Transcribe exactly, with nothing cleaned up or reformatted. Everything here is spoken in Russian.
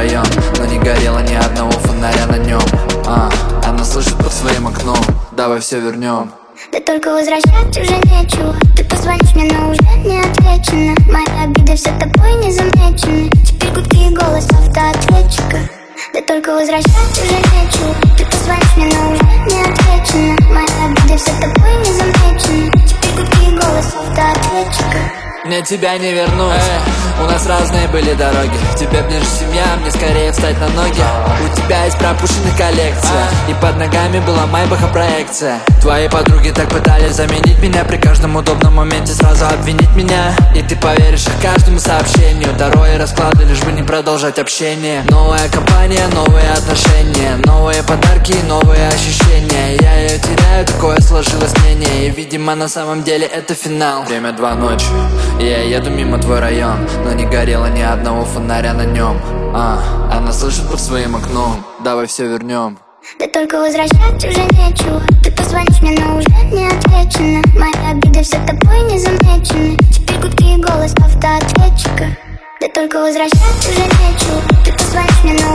район, но не горело ни одного фонаря на нем. а, Она слышит под своим окном, давай все вернем. Да только возвращать уже нечего. Ты позвонишь мне, но уже не отвечено. Мои обиды все тобой не замечены. Теперь гудки и голос автоответчика. Да только возвращать уже нечего. Ты позвонишь мне, но уже не отвечено. Мои обиды все тобой не замечены. Теперь гудки и голос автоответчика. Мне тебя не вернуть, Эй, у нас разные были дороги. Тебе ближе семья, мне скорее встать на ноги. У тебя есть пропущенная коллекция, и под ногами была майбаха проекция. Твои подруги так пытались заменить меня, при каждом удобном моменте сразу обвинить меня. И ты поверишь их каждому сообщению, второе расклады, лишь бы не продолжать общение. Новая компания, новые отношения, новые подарки, новые ощущения. Я ее теряю, такое сложилось мнение, и видимо на самом деле это финал. Время два ночи, и я еду мимо твой район, но не горело ни одного фонаря на нем. а, Она слышит под своим окном, давай все вернем. Да только возвращать уже нечего. Ты позвонишь мне, но уже не отвечено. Мои обиды все тобой не замечены. Теперь гудки и голос автоответчика. Да только возвращать уже нечего. Ты позвонишь мне, но